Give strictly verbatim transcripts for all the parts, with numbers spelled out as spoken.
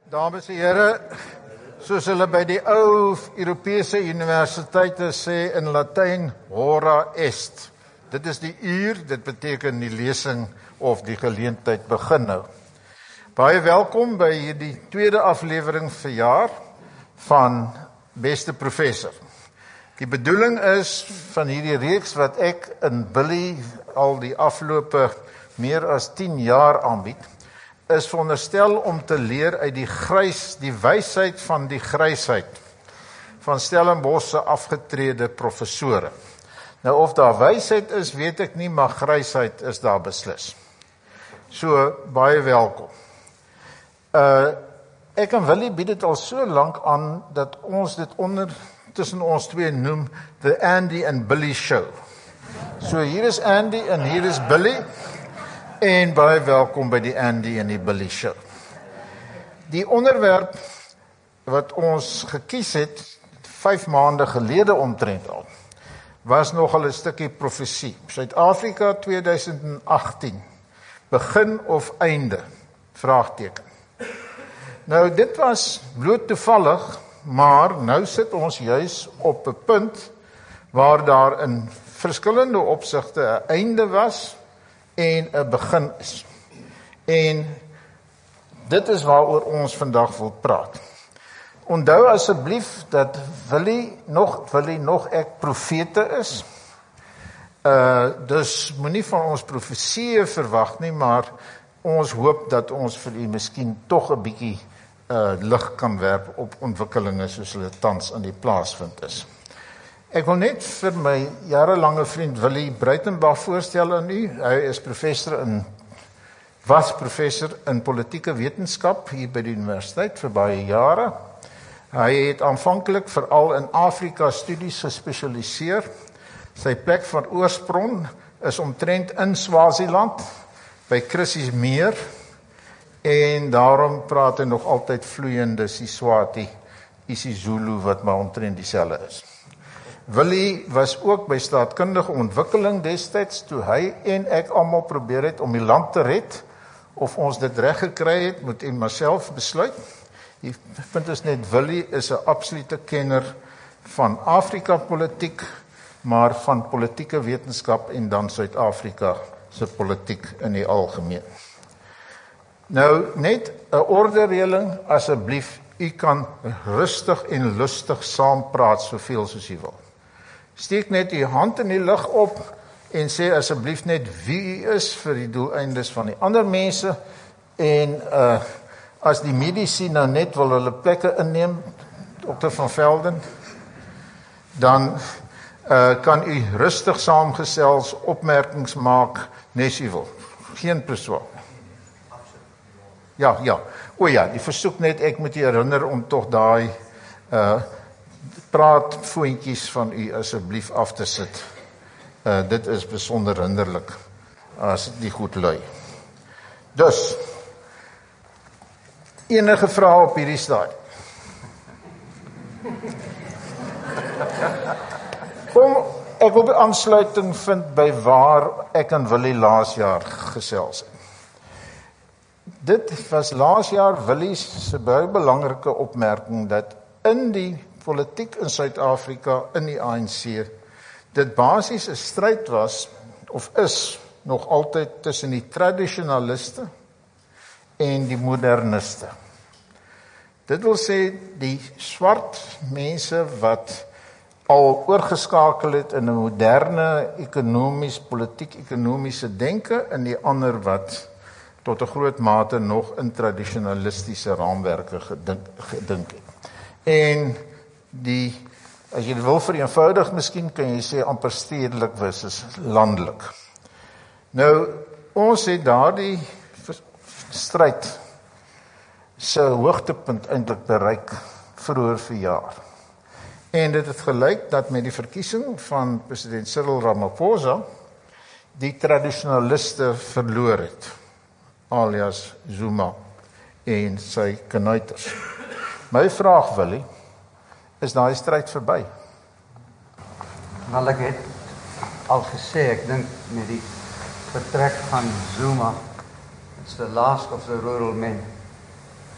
Dames en here, soos hulle by die ou Europese universiteite sê in Latyn, hora est. Dit is die uur, dit beteken die lesing of die geleentheid begin nou. Baie welkom by hierdie tweede aflewering vir jaar van Beste Professor. Die bedoeling is van hierdie reeks wat ek in Billy al die afgelope meer as tien jaar aanbied, is veronderstel om te leer uit die grys, die wysheid van die grysheid van Stellenbosch se afgetrede professore. Nou of daar wysheid is, weet ek nie, maar grysheid is daar beslis. So, baie welkom. Uh, ek en Willie bied dit al so lank aan, dat ons dit onder, tussen ons twee noem, The Andy and Billy Show. So hier is Andy en hier is Billy, en baie welkom by die Andy en die Billy Show. Die onderwerp wat ons gekies het, vyf maande gelede omtrent al, was nogal 'n stukkie profesie. Suid-Afrika twintig agttien, begin of einde? Vraagteken. Nou, dit was bloot toevallig, maar nou sit ons juis op 'n punt waar daar in verskillende opsigte 'n einde was en 'n begin is. En dit is waaroor ons vandag wil praat. Onthou asseblief dat Willie nog, Willie nog ek profete is. Uh, dus moenie van ons profesieë verwag nie, maar ons hoop dat ons vir u miskien tog 'n bietjie uh, lig kan werp op ontwikkelinge soos hulle tans in die plaasvind is. Ek wil net vir my jarelange vriend Willie Breitenbach voorstel aan u. Hy is professor in, was professor in politieke wetenskap hier by die universiteit vir baie jare. Hy het aanvanklik veral in Afrika studies gespesialiseer. Sy plek van oorsprong is omtrent in Swaziland, by Chrissy's Meer, en daarom praat hy nog altyd vloeiende Siswati, isiZulu, wat maar omtrent dieselfde is. Willie was ook by staatkundige ontwikkeling destyds, toe hy en ek almal probeer het om die land te red, of ons dit reg gekry het, moet u maar self besluit. Die punt is net, Willie is 'n absolute kenner van Afrika politiek, maar van politieke wetenskap en dan Suid-Afrika se politiek in die algemeen. Nou, net 'n ordereëling, asseblief, u kan rustig en lustig saampraat soveel soos u wil. Steek net u hand in die lug op en sê asseblief net wie u is vir die doeleindes van die ander mense, en uh, as die medici nou net wil hulle plekke inneem, dokter Van Velden, dan uh, kan u rustig saamgesels, opmerkings maak, nes u wil. Geen beswaar. Ja, ja. O ja, die versoek net, ek moet u herinner om tog daai uh, praatfoontjies van u asseblief af te sit. Uh, dit is besonder hinderlik as die goed lui. Dus, enige vrae op hierdie stadium? Kom, ek wil 'n aansluiting vind by waar ek en Willie laas jaar gesels het. Dit was laas jaar Willie se baie belangrike opmerking, dat in die politiek in Suid-Afrika, in die A N C, dit basies 'n stryd was, of is nog altyd tussen die tradisionaliste en die moderniste. Dit wil sê, die swart mense wat al oorgeskakel het in 'n moderne ekonomies, politiek-ekonomiese denke, en die ander wat tot 'n groot mate nog in tradisionalistiese raamwerke gedink, gedink het. En die, as jy wil vereenvoudig, miskien kan jy sê amper stedelik versus landelik. Nou, ons het daardie stryd se hoogtepunt eintlik bereik vroeër verjaar. En dit het gelyk dat met die verkiesing van president Cyril Ramaphosa die tradisionaliste verloor het, alias Zuma en sy knuiters. My vraag, Willie, is daai stryd verby? Wel, ek het al gesê, ek dink met die vertrek van Zuma, it's the last of the rural men.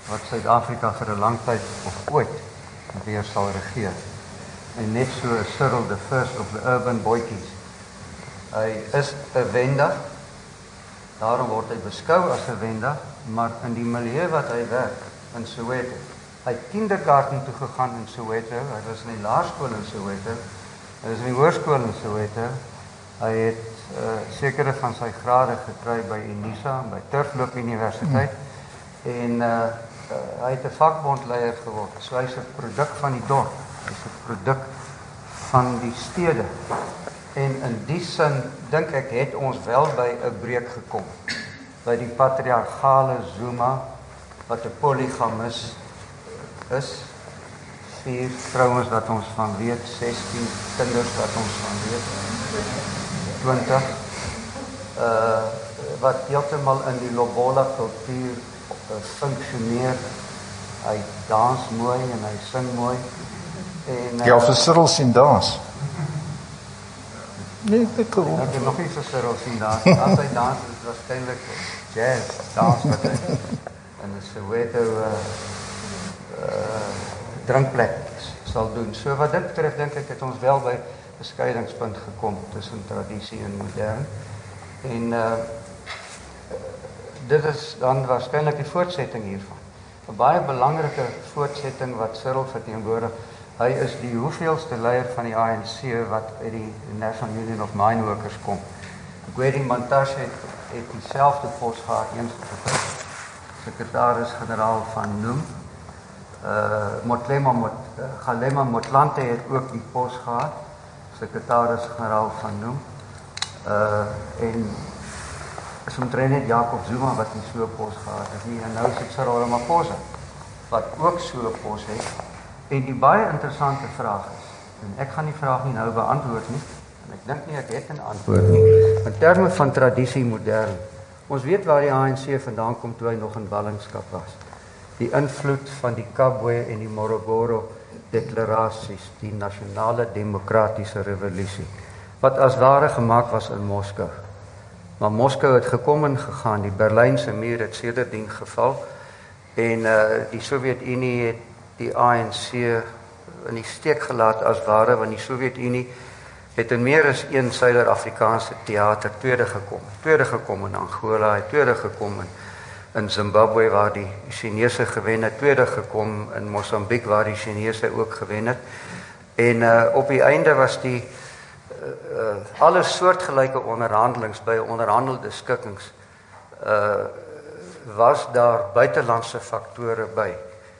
wat Suid-Afrika vir 'n lang tyd of ooit weer sal regeer. En net so is Cyril the first of the urban boykies. Hy is 'n Wenda, daarom word hy beskou as 'n Wenda, maar in die milieu wat hy werk, in Soweto, hy het kindergarten toe gegaan in Soweto, hy was in die laerskool in Soweto, hy was in die hoërskool in Soweto, hy het uh, sekere van sy grade gekry by Unisa, by Turfloop Universiteit, hmm. en uh, uh, hy het 'n vakbondleier geword, so hy's 'n produk van die dorp, hy's 'n produk van die stede, en in die sin, dink ek, het ons wel by 'n breek gekom, by die patriargale Zuma, wat 'n polygamus is, vier vrouens wat ons van weet, sestien kinders wat ons van weet, twintig, uh, wat heeltemal in die Lobola kultuur uh, functioneer, hy dans mooi en hy sing mooi, en... Uh, ja, vir Cyril sien dans. Nee, ek cool. Ek het nog nie vir Cyril sien dans, as hy dans is waarskynlik jazz, dans wat hy in 'n Soweto uh, uh, drinkplek sal doen. So wat dit betref, dink ek, het ons wel by 'n scheidingspunt gekom tussen tradisie en modern. En uh, dit is dan waarskynlik die voortsetting hiervan. 'n Baie belangrike voortsetting wat Cyril verteenwoordig. Hy is die hoeveelste leier van die A N C wat uit die National Union of Mine Workers kom. Gwedi Mantashe het, het dieselfde pos gehad, eens gegeven. Sekretaris-generaal van Noem. Uh, Motlema Mot, uh, Galema Motlanthe het ook die pos gehad, sekretaris-generaal van Noem. Uh, en is omtrent net Jacob Zuma wat nie so 'n pos gehad het nie, en nou is dit Cyril Ramaphosa wat ook so 'n pos het. En die baie interessante vraag is, en ek gaan die vraag nie nou beantwoord nie, en ek dink nie ek het 'n antwoord nie, in terme van tradisie modern, ons weet waar die A N C vandaan kom toe hy nog in ballingskap was. Die invloed van die Kabwe en die Morogoro deklarasies, die nasionale demokratiese revolusie, wat as ware gemaak was in Moskou. Maar Moskou het gekom en gegaan, die Berlynse muur het sedertdien geval, en uh, die Sowjetunie het die A N C in die steek gelaat as ware, want die Sowjetunie het in meer as een Suider-Afrikaanse theater tweede gekom. Tweede gekom in Angola, het tweede gekom in, in Zimbabwe waar die Chinese gewen het, tweede gekom in Mosambik waar die Chinese ook gewen het. En uh, op die einde was die uh, uh, alle soortgelyke onderhandelings by onderhandelde skikkings uh, was daar buitelandse faktore by.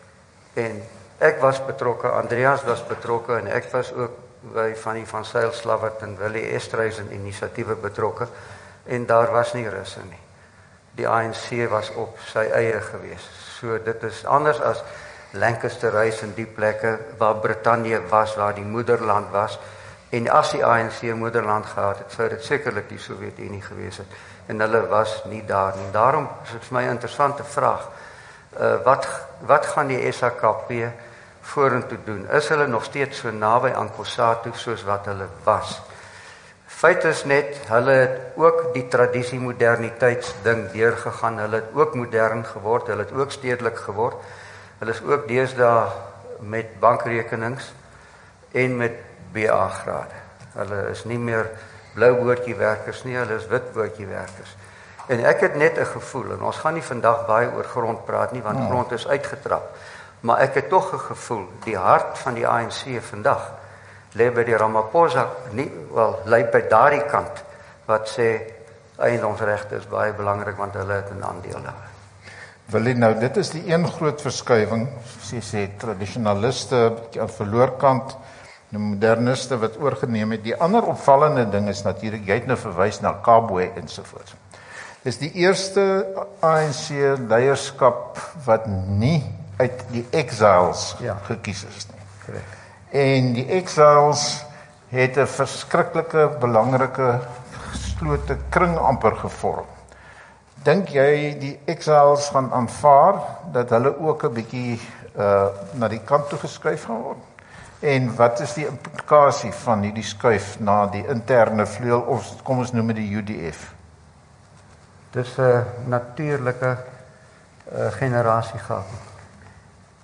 En ek was betrokke, Andreas was betrokke en ek was ook by van die Van Zyl Slabbert en Willie Estreisen inisiatiewe betrokke en daar was nie russe nie. Die A N C was op sy eie gewees. So dit is anders as Lancaster House en die plekke waar Brittanje was, waar die moederland was. En as die A N C moederland gehad het, sou dit sekerlik die Sowjetunie gewees het. En hulle was nie daar nie. Daarom is dit vir my 'n interessante vraag. Uh, wat, wat gaan die S H K P vorentoe doen? Is hulle nog steeds so naby aan COSATU soos wat hulle was? Feit is net, hulle het ook die tradisie-moderniteitsding deurgegaan, hulle het ook modern geword, hulle het ook stedelik geword, hulle is ook deesdae met bankrekenings en met B A-grade. Hulle is nie meer blou bootjiewerkers nie, hulle is wit bootjiewerkers. En ek het net 'n gevoel, en ons gaan nie vandag baie oor grond praat nie, want ja. grond is uitgetrap, maar ek het tog 'n gevoel, die hart van die A N C vandag, lê by die Ramaphosa, nie, wel, lê by daardie kant, wat sê, eiendomsregte is baie belangrik, want hulle het 'n aandeel daar. Willie, nou, dit is die een groot verskuiwing, sê sê, tradisionaliste, aan verloorkant, die moderniste wat oorgeneem het. Die ander opvallende ding is natuurlik, jy het nou verwys na Kabwe ensovoorts. Dis die eerste A N C leierskap wat nie uit die exiles ja. gekies is nie. Correct. En die exiles het 'n verskriklike belangrike geslote kring amper gevorm. Dink jy die exiles gaan aanvaar dat hulle ook 'n bietjie uh, na die kant toe geskuif gaan word? En wat is die implikasie van hierdie skuif na die interne vleuel, of kom ons noem dit die U D F? Dis 'n natuurlike uh, generasiegap.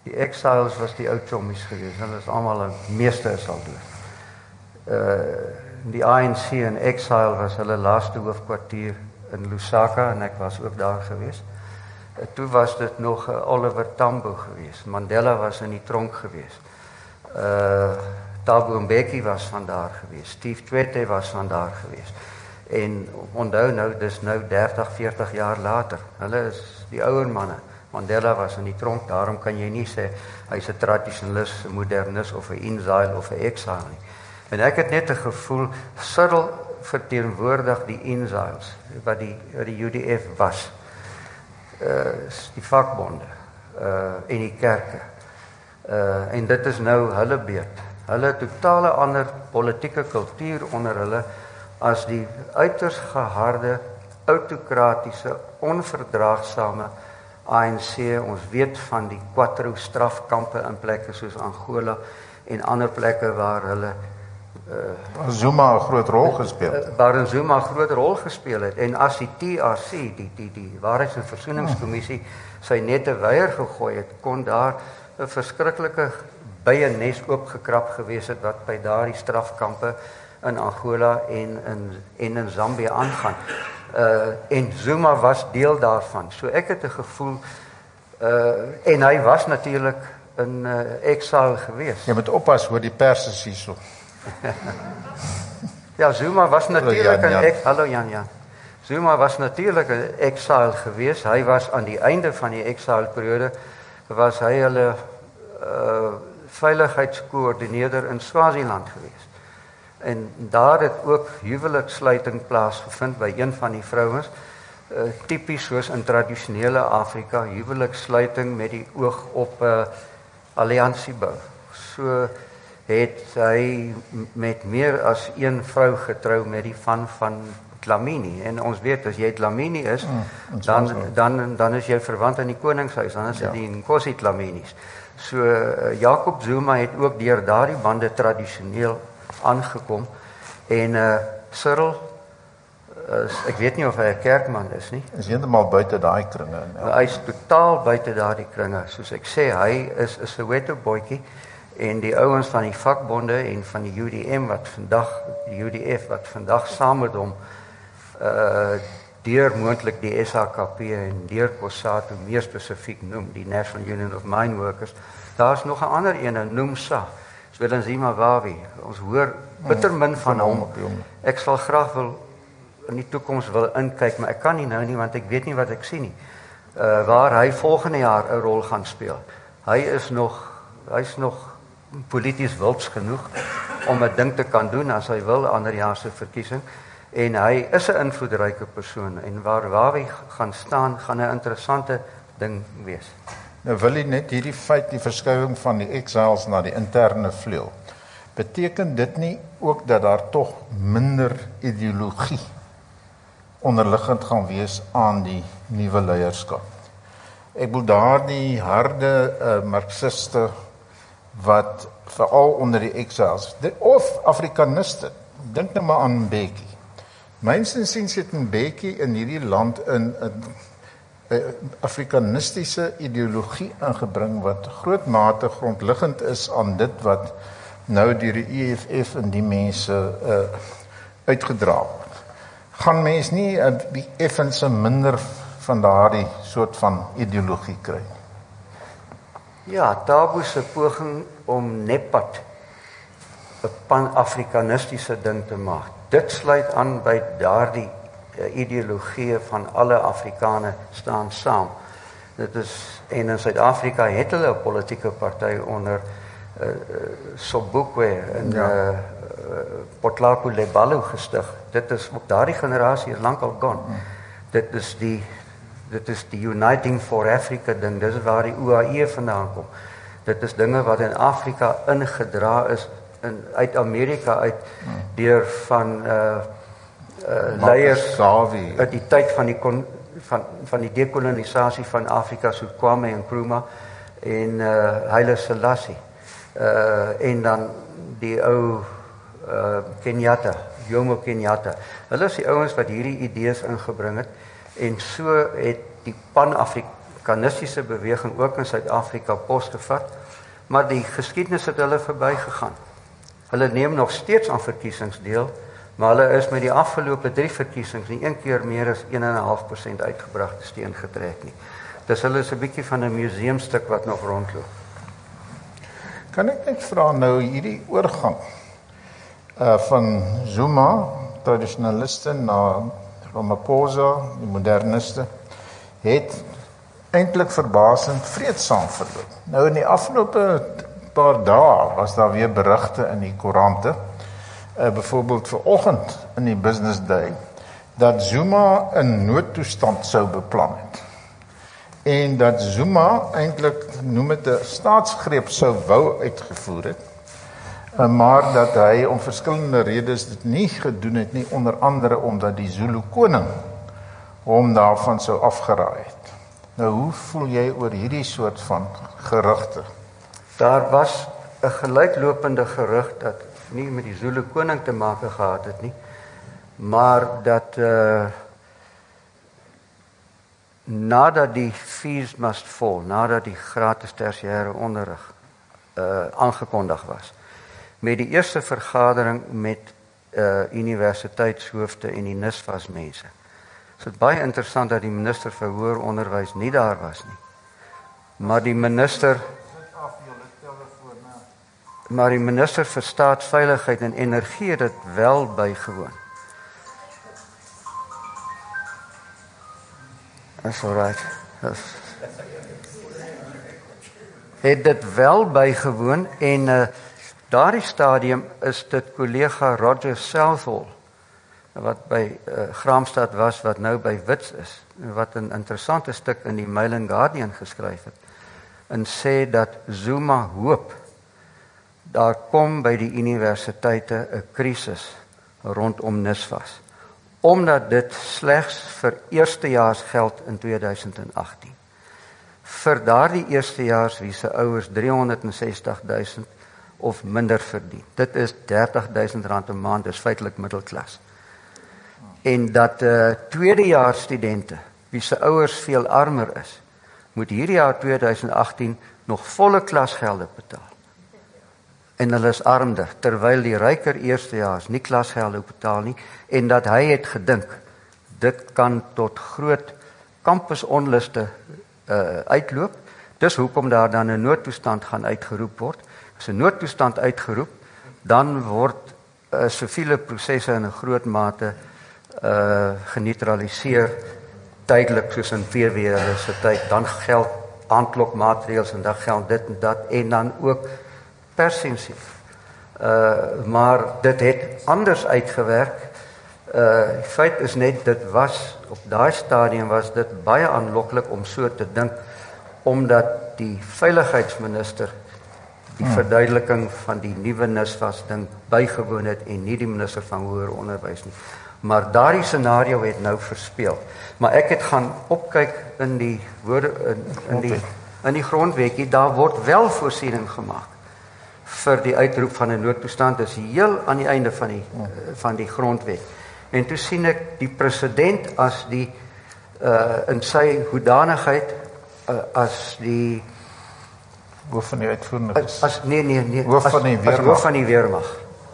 Die exiles was die ou chommies geweest. Hulle is almal, die meeste is al dood. Uh die A N C in exile was hulle laaste hoofkwartier in Lusaka en ek was ook daar geweest. Uh, toe was dit nog uh, Oliver Tambo geweest. Mandela was in die tronk geweest. Uh Thabo Mbeki was van daar geweest. Steve Tshwete was van daar geweest. En onthou nou, dis nou dertig, veertig jaar later. Hulle is die ouer manne. Mandela was in die tronk, daarom kan jy nie sê hy's 'n tradisionalis, 'n modernis of 'n exile of 'n exile nie. En ek het net 'n gevoel, Cyril verteenwoordig die exiles, wat die, wat die U D F was. Uh, die vakbonde uh, en die kerke. Uh, en dit is nou hulle beurt. Hulle totale ander politieke kultuur onder hulle as die uiters geharde, autokratiese, onverdraagsame A N C. Ons weet van die Quatro strafkampe in plekke soos Angola en ander plekke waar hulle uh, Zuma 'n groot rol gespeel het. Waar Zuma 'n groot rol gespeel het. En as die T R C, die die die Waarheids- en Versoeningskommissie, sy nette weier gegooi het, kon daar 'n verskriklike byenes oopgekrap gewees het wat by daardie strafkampe in Angola en in en in Zambië aangaan. Uh en Zuma was deel daarvan. So ek het 'n gevoel uh en hy was natuurlik in uh, exile gewees. Jy moet oppas hoor die pers is hierso. Ja, Zuma was natuurlik in Jan. ek hallo Jan Jan. Zuma was natuurlik in exile gewees. Hy was aan die einde van die exile periode was hy hulle uh veiligheidskoördineerder in Swaziland gewees. En daar het ook huwelikssluiting plaasgevind by een van die vrouens, uh, tipies soos in tradisionele Afrika, huwelikssluiting met die oog op 'n uh, alliansiebou. So het hy met meer as een vrou getrou met die van van Dlamini. En ons weet as jy Dlamini is, mm, dan dan dan is jy verwant aan die koningshuis, dan is dit ja. die Nkosi Dlaminis. So uh, Jacob Zuma het ook deur daardie bande tradisioneel aangekom en uh, Cyril uh, ek weet nie of hy 'n kerkman is nie. Is heeltemal buite daai kringe. Ja. Hy is totaal buite daardie kringe. Soos ek sê, hy is 'n Soweto boetjie en die ouens van die vakbonde en van die U D M wat vandag die U D F wat vandag saam met hom uh deur moontlik die S H K P en deur COSATU meer spesifiek noem, die National Union of Mine Workers. Daar's nog 'n ander ene, NUMSA, Zwelinzima Wawi. Ons hoor bitter min van hom. Ek sal graag wil in die toekoms wil inkyk, maar ek kan nie nou nie want ek weet nie wat ek sien nie. Uh waar hy volgende jaar 'n rol gaan speel. Hy is nog hy's nog polities wilds genoeg om 'n ding te kan doen as hy wil ander jaar se verkiesing. En hy is 'n invloedryke persoon en waar Wawi gaan staan, gaan 'n interessante ding wees. Nou wil jy net hierdie feit, die verskuiwing van die exiles na die interne vleuel. Beteken dit nie ook dat daar tog minder ideologie onderliggend gaan wees aan die nuwe leierskap? Ek bedoel daardie harde uh, marxiste wat veral onder die exiles, of Afrikaniste, dink nou maar aan Mbeki. Myns insiens het Mbeki in hierdie land in 'n Afrikanistiese ideologie ingebring wat groot mate grondliggend is aan dit wat nou deur die E F F en die mense uh, uitgedra word. Gaan mens nie 'n uh, effens minder van daardie soort van ideologie kry? Ja, Thabo se poging om Nepad 'n pan-Afrikanistiese ding te maak. Dit sluit aan by daardie uh, ideologie van alle Afrikane staan saam. Dit is en in Suid-Afrika het hulle 'n politieke party onder uh, Sobukwe en ja. uh, uh, Potlako Lebalu gestig. Dit is op daardie generasie is lankal gone. Hmm. Dit is die dit is die Uniting for Africa ding. Dis waar die O A E vandaan kom. Dit is dinge wat in Afrika ingedra is in uit Amerika uit hmm. deur van uh uh leiers uit die tyd van die kon, van van die dekolonisasie van Afrika, so Kwame Nkrumah en uh Haile Selassie. Uh en dan die ou uh Kenyatta, Jomo Kenyatta. Hulle is die ouens wat hierdie idees ingebring het en so het die pan-Afrika fransiskannistiese beweging ook in Suid-Afrika posgevat, maar die geskiedenis het hulle verbygegaan. Hulle neem nog steeds aan verkiesings deel, maar hulle is met die afgelope drie verkiesings nie een keer meer as een komma vyf persent uitgebragte steen getrek nie. Dus hulle is 'n bietjie van 'n museumstuk wat nog rondloop. Kan ek net vra nou hierdie oorgang uh, van Zuma, tradisionaliste, na Ramaphosa, die moderniste, het eintlik verbasend vreedsaam verloop. Nou in die afgelope paar dae was daar weer berigte in die koerante, uh, byvoorbeeld vanoggend in die Business Day, dat Zuma 'n noodtoestand sou beplan het. En dat Zuma eintlik, noem het 'n staatsgreep sou wou uitgevoer het, maar dat hy om verskillende redes dit nie gedoen het nie, onder andere omdat die Zulu koning hom daarvan sou afgeraai het. Nou, hoe voel jy oor hierdie soort van gerugte? Daar was 'n gelyklopende gerug dat nie met die Zulu koning te maak gehad het nie, maar dat uh, nadat die fees must fall, nadat die gratis tersiêre onderrig uh, aangekondig was, met die eerste vergadering met uh, universiteitshoofde en die NISFAS mense. Dit is baie interessant dat die minister vir hoër onderwys nie daar was nie. Maar die minister maar die minister vir staatsveiligheid en energie het dit wel bygewoon. That's all right. That's... Het dit wel bygewoon en uh, daardie stadium is dit kollega Roger Southall wat by uh, Graamsstad was, wat nou by Wits is, wat 'n interessante stuk in die Mail and Guardian geskryf het, en sê dat Zuma hoop daar kom by die universiteite 'n krisis rondom NISFAS, omdat dit slegs vir eerstejaars geld in tweeduisend agtien. Vir daardie eerstejaars wie se ouers driehonderdsestig duisend of minder verdien. Dit is dertig duisend rand 'n maand, dis feitelik middelklas. En dat uh, tweedejaars studente wie se ouers veel armer is, moet hierdie jaar tweeduisend agtien nog volle klasgelde betaal. En hulle is armer, terwyl die ryker eerstejaars nie klasgelde betaal nie, en dat hy het gedink, dit kan tot groot kampusonluste uh, uitloop, dis hoekom daar dan 'n noodtoestand gaan uitgeroep word. As 'n noodtoestand uitgeroep, dan word uh, siviele prosesse in 'n groot mate uh, geneutraliseer, tydelik soos in V W se tyd, dan geld aanklokmaatreëls en dan geld dit en dat, en dan ook persensief. Uh, maar dit het anders uitgewerk. Uh, die feit is net, dit was, op daai stadium was dit baie aanloklik om so te dink, omdat die veiligheidsminister die hmm. verduideliking van die nuwe NISFAS ding bygewoon het en nie die minister van hoër onderwys nie. Maar daardie scenario het nou verspeel. Maar ek het gaan opkyk in die woorde in, in die in die grondwetjie, daar word wel voorsiening gemaak vir die uitroep van 'n noodtoestand, is heel aan die einde van die van die grondwet. En toe sien ek die president as die uh, in sy hoedanigheid uh, as die hoof van die uitvoerende as, as nee nee nee hoof as, van die weermag. as hoof van die weermag.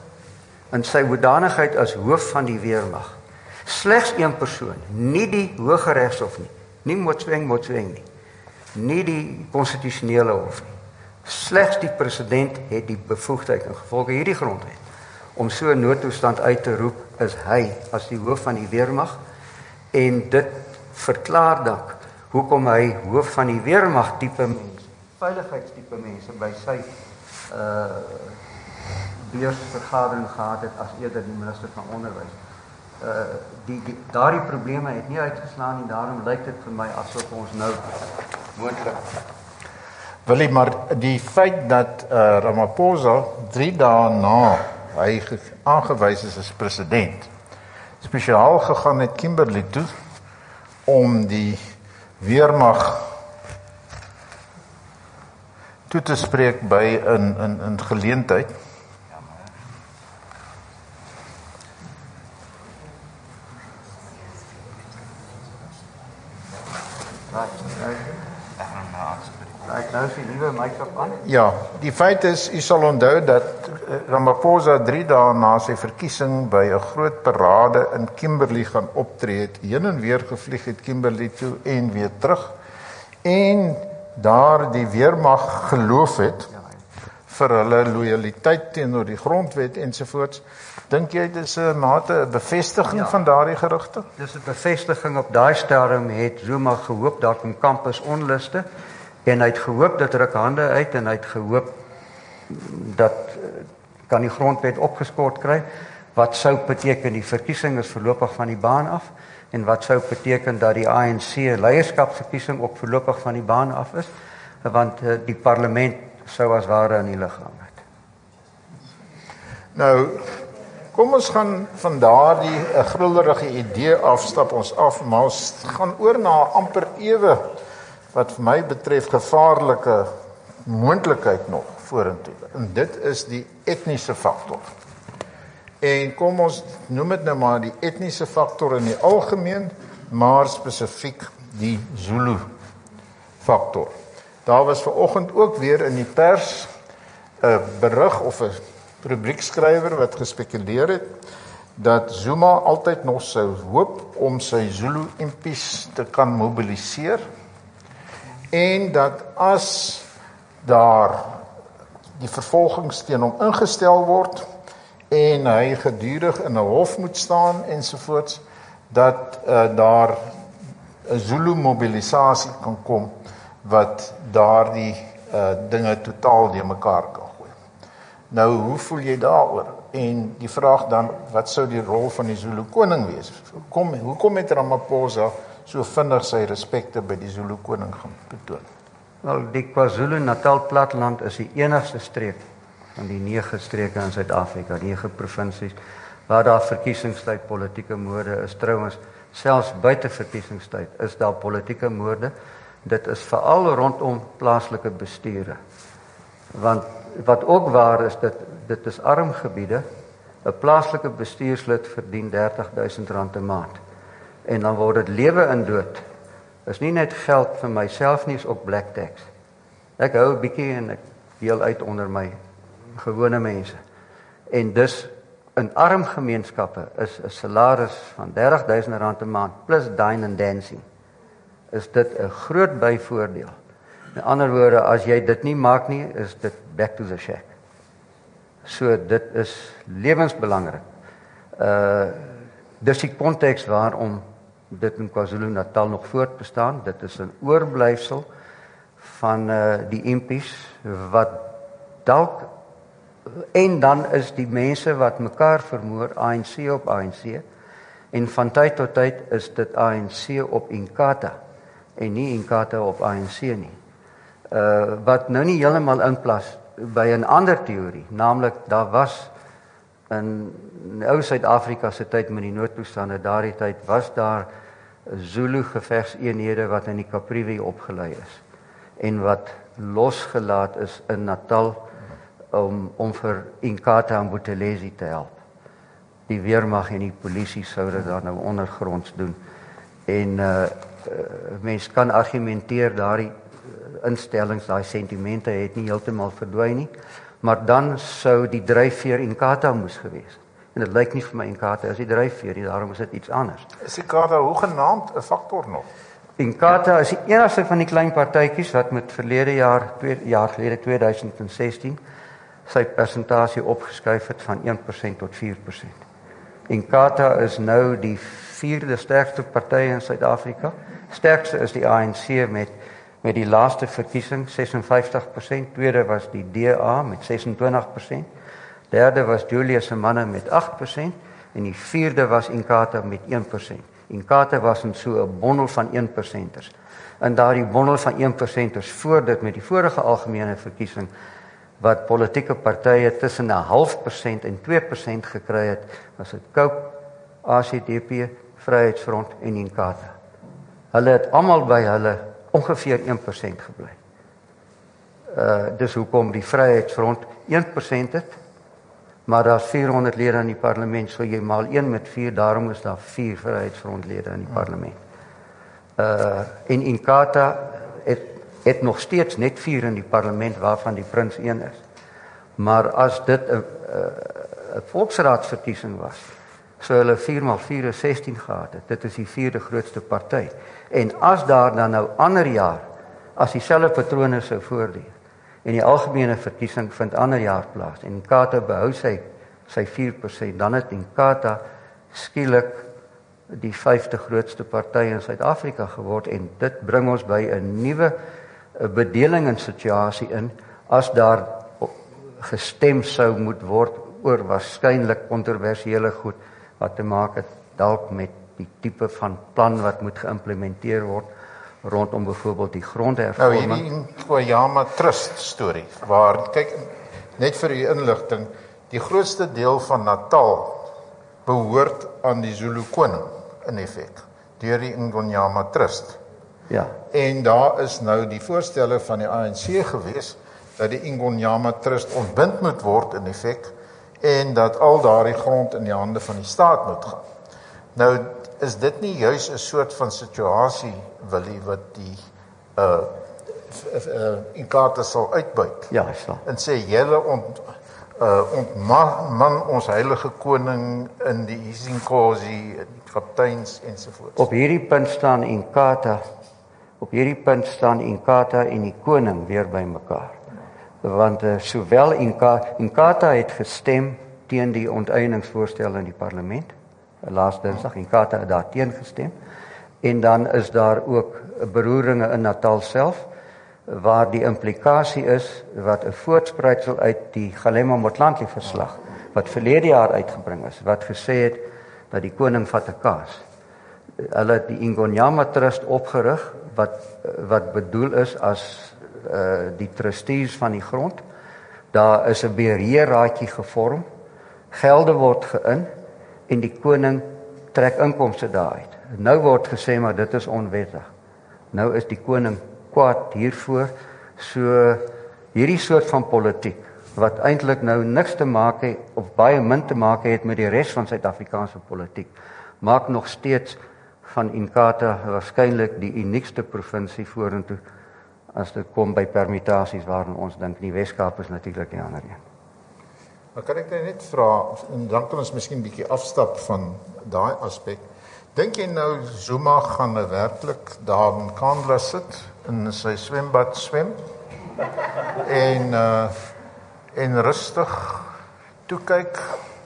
In sy hoedanigheid as hoof van die weermag. Slegs een persoon, nie die Hooggeregshof nie, nie Motsweng Motsweng nie, nie die konstitusionele hof nie. Slegs die president het die bevoegdheid in gevolge hierdie grondwet om so 'n noodtoestand uit te roep, is hy as die hoof van die weermag, en dit verklaar dan hoekom hy hoof van die weermag tipe mense, veiligheidstipe mense by sy uh, beursvergadering gehad het as eerder die minister van onderwys. Uh, die, die, daardie probleme het nie uitgeslaan nie, daarom lyk dit vir my asof ons nou moontlik. Willie, maar die feit dat uh, Ramaphosa drie dae na hy aangewys is as president, spesiaal gegaan het Kimberley toe om die weermag toe te spreek by 'n 'n 'n geleentheid. Ja, die feit is, u sal onthou dat Ramaphosa drie dae na sy verkiesing by 'n groot parade in Kimberley gaan optree het, heen en weer gevlieg het Kimberley toe en weer terug, en daar die weermag geloof het vir hulle loyaliteit teenoor die grondwet ensovoorts. Dink jy dit is 'n mate 'n bevestiging ja. van daardie gerugte? Dis 'n bevestiging. Op daai stadium het Zuma gehoop daar kom kampus onluste, en hy het gehoop dat ruk hande uit, en hy het gehoop dat kan die grondwet opgeskort kry, wat sou beteken die verkiesing is voorlopig van die baan af, en wat sou beteken dat die A N C leierskapsverkiesing ook voorlopig van die baan af is, want die parlement sou as ware in die lug hang het. Nou, kom ons gaan van daardie uh, grullerige idee afstap ons af, maar ons gaan oor na amper ewe, wat vir my betref gevaarlike moontlikheid nog vorentoe. En dit is die etniese faktor. En kom ons noem dit nou maar die etniese faktor in die algemeen, maar spesifiek die Zulu faktor. Daar was vanoggend ook weer in die pers 'n berig of 'n rubriekskrywer wat gespekuleer het dat Zuma altyd nog sou hoop om sy Zulu M P's te kan mobiliseer, en dat as daar die vervolgings teen hom ingestel word en hy gedurig in 'n hof moet staan ensovoorts, dat uh, daar 'n Zulu mobilisasie kan kom wat daardie uh, dinge totaal de mekaar kan gooi. Nou, hoe voel jy daaroor? En die vraag dan, wat sou die rol van die Zulu koning wees? Hoekom hoekom het Ramaphosa so vinnig sy respekte by die Zulu koning gaan betoon? Wel, die KwaZulu-Natal platteland is die enigste streek van die nege streke in Suid-Afrika, nege provinsies, waar daar verkiesingstyd politieke moorde is. Trouwens, selfs buite verkiesingstyd is daar politieke moorde. Dit is veral rondom plaaslike bestuure. Want wat ook waar is, dit, dit is arm gebiede. 'n Plaaslike bestuurslid verdien dertig duisend rand 'n maand. En dan word dit lewe in dood. Is nie net geld vir myself nie, is ook black tax. Ek hou 'n bietjie en ek deel uit onder my gewone mense. En dus in arm gemeenskappe is 'n salaris van dertig duisend rand 'n maand plus dine and dancing. Is dit 'n groot byvoordeel. Met ander woorde, as jy dit nie maak nie, is dit back to the shack. So dit is lewensbelangrik. Uh dis die konteks waarom dit in KwaZulu-Natal nog voortbestaan. Dit is 'n oorblyfsel van uh, die M P's wat dalk, en dan is die mense wat mekaar vermoor, A N C op A N C, en van tyd tot tyd is dit A N C op Inkatha en nie Inkatha op A N C nie. Uh, wat nou nie heeltemal inplas by 'n ander teorie, naamlik daar was in ou Suid-Afrika se tyd met die noodtoestande, daardie tyd was daar Zulu gevegseenhede wat in die Caprivi opgelei is en wat losgelaat is in Natal om om vir Inkatha en Buthelezi te help. Die weermag en die polisie sou dit daar nou ondergronds doen. En uh, uh mens kan argumenteer daardie instellings, daai sentimente het nie heeltemal verdwyn nie, maar dan sou die dryfveer Inkatha moes gewees het. En dit lyk nie vir my Inkatha is die dryfveer nie, daarom is dit iets anders. Is Inkatha hoegenaamd 'n faktor nog? Inkatha is die enigste van die klein partytjies wat met verlede jaar, twee jaar gelede tweeduisend sestien, sy persentasie opgeskuif het van een persent tot vier persent. Inkatha is nou die vierde sterkste party in Suid-Afrika. Sterkste is die A N C met met die laaste verkiesing ses en vyftig persent, tweede was die D A met ses en twintig persent, derde was Julius se manne met agt persent en die vierde was Inkatha met een persent. Inkatha was in so 'n bondel van een persenters. In daardie bondel van een persenters voor dit met die vorige algemene verkiesing wat politieke partye tussen 'n half persent en twee persent gekry het, was dit Cope, A C D P, Vryheidsfront en Inkatha. Hulle het almal by hulle ongeveer een persent gebly. Uh dis hoekom die Vryheidsfront een persent het, maar daar's vierhonderd lede in die parlement, so jy maal een met vier, daarom is daar vier Vryheidsfrontlede in die parlement. Uh en Inkatha het het nog steeds net vier in die parlement waarvan die prins een is. Maar as dit 'n 'n volksraadsverkiesing was, sou hulle vier maal vier is sestien gehad het. Dit is die vierde grootste party. En as daar dan nou ander jaar, as dieselfde patrone sou voortduur, en die algemene verkiesing vind ander jaar plaas, en Inkatha behou sy, sy vier persent, dan het Inkatha skielik die vyfde grootste party in Suid-Afrika geword, en dit bring ons by 'n nuwe bedeling en situasie in, as daar gestem sou moet word oor waarskynlik kontroversiële goed, wat te maak het dalk met die tipe van plan wat moet geïmplementeer word, rondom byvoorbeeld die grondhervorming. Nou hierdie Ngoyama Trust storie, waar, kyk, net vir u inligting, die grootste deel van Natal behoort aan die Zulu koning, in effek, deur die Ngoyama Trust. Ja. En daar is nou die voorstelle van die A N C gewees, dat die Ngoyama Trust ontbind moet word, in effek, en dat al daardie grond in die hande van die staat moet gaan. Nou, is dit nie juis 'n soort van situasie, Willie, wat die uh, uh, Inkatha sal uitbuit? Ja, so. En sê, julle ont, uh, ontman ons heilige koning in die isiNkosi, die kapteins ensovoorts. Op hierdie punt staan Inkatha, op hierdie punt staan Inkatha en die koning weer by mekaar. Want uh, sowel Inkatha, Inkatha het gestem teen die onteieningsvoorstel in die parlement, laas dinsdag, Inkatha het daar teen gestem, en dan is daar ook beroeringe in Natal self, waar die implikasie is, wat 'n voortspruitsel uit die Galema Motlanthe verslag, wat verlede jaar uitgebring is, wat gesê het, dat die koning vat 'n kaas. Hulle het die Ngoyama Trust opgerig, wat, wat bedoel is as uh, die trustees van die grond. Daar is 'n beheerraadjie gevorm, gelde word geïn, en die koning trek inkomste daaruit. Nou word gesê, maar dit is onwettig. Nou is die koning kwaad hiervoor, so hierdie soort van politiek, wat eintlik nou niks te maak het, of baie min te maak het met die res van Suid-Afrikaanse politiek, maak nog steeds van Inkatha waarskynlik die uniekste provinsie vorentoe, as dit kom by permutasies waarin ons dink, die Weskaap is natuurlik die ander een. Maar kan ek net vra, en dan kan ons miskien 'n bietjie afstap van daai aspek. Dink jy nou Zuma gaan nou werklik daar in Kandla sit, in sy swembad swem, en uh, en rustig toekyk,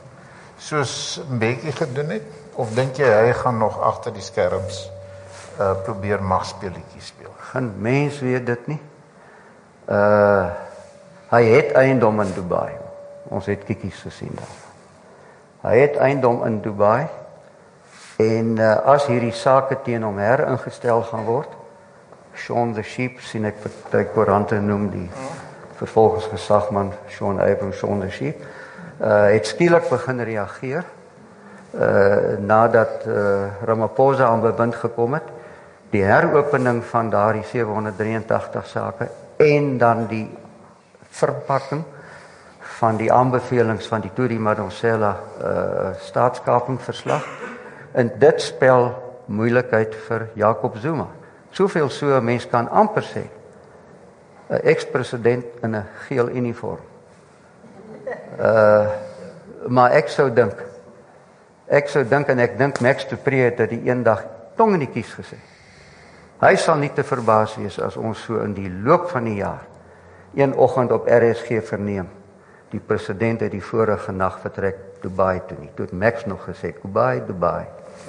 soos Mbeki gedoen het? Of dink jy hy gaan nog agter die skerms uh, probeer magspeletjies speel? Geen mens weet dit nie. Uh, hy het eiendom in Dubai. Ons het kiekies gesien daar. Hy het eiendom in Dubai, en uh, as hierdie sake teen hom heringestel gaan word, Shaun the Sheep, sien ek vir die koerante noem die vervolgingsgesagman Shaun Abraham, Shaun the Sheep, uh, het skielik begin reageer, uh, nadat uh, Ramaphosa aan bewind gekom het, die heropening van daardie sewe honderd drie en tagtig sake, en dan die verpakking van die aanbevelings van die Tuli Madonsela uh, staatskapingverslag, en dit spel moeilikheid vir Jacob Zuma. Soveel so, mens kan amper sê, 'n ex-president in 'n geel uniform. Uh, maar ek sou dink, ek sou dink, en ek dink Max du Preez het dit die eendag tong in die kies gesê. Hy sal nie te verbaas wees as ons so in die loop van die jaar, een oggend op R S G verneem, die president het die vorige nag vertrek Dubai toe nie. Toe het Max nog gesê, Dubai, Dubai.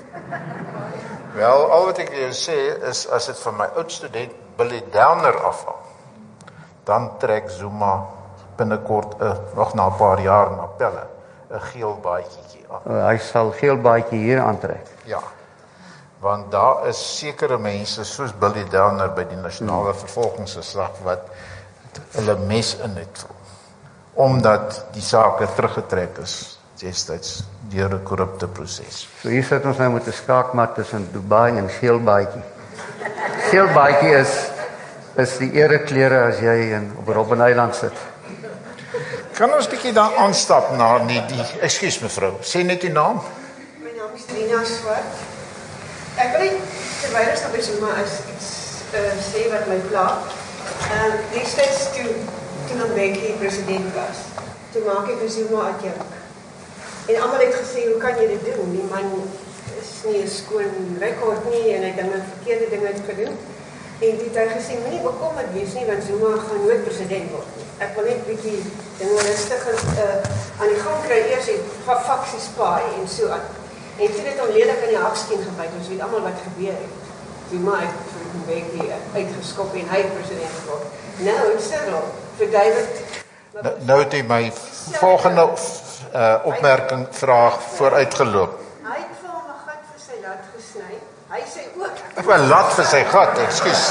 Wel, al wat ek jou sê is, as dit van my oud student Billy Downer afhang, dan trek Zuma binnekort, uh, nog na 'n paar jaar na Pelle, 'n geel baadjie af. Uh, hy sal geel baadjie hier aantrek. Ja, want daar is sekere mense, soos Billy Downer by die nasionale vervolgingsgesag, wat hulle mes in het, omdat die sake teruggetrek is destyds deur 'n korrupte proses. So hier sit ons nou met 'n skaakmat tussen Dubai en geel baadjie. Geel baadjie is is die ereklere as jy in op Robben Island sit. Kan ons bietjie daar aanstap na die, die ekskuus mevrou, sê net die naam. My naam is Lina Swart. Ek wil net terwyl ons by Zuma is iets uh, sê wat my pla. Ehm uh, destyds toe toe Mbeki president was, toe maak hy vir Zuma adjunk. En almal het gesê, hoe kan jy dit doen? Die man is nie 'n skoon rekord nie en hy het dinge verkeerde dinge gedoen. En dit het gesê, moenie bekommerd wees nie, want Zuma gaan nooit president word nie. Ek wil net 'n bietjie dinge rustig uh, aan die gang kry, eers het van faksie spaai en so aan. En toe het hom lelik in die hakskeen gebyt, ons weet almal wat gebeur het. Zuma het vir Mbeki uitgeskop en hy president geword. Nou, Cyril, vir David... Nou, nou het hy my volgende uh, opmerking vraag vooruitgeloop. Hy het vir hom 'n gat vir sy lat gesny. Hy sê ook... Ek wil lat vir sy gat, ekskuus.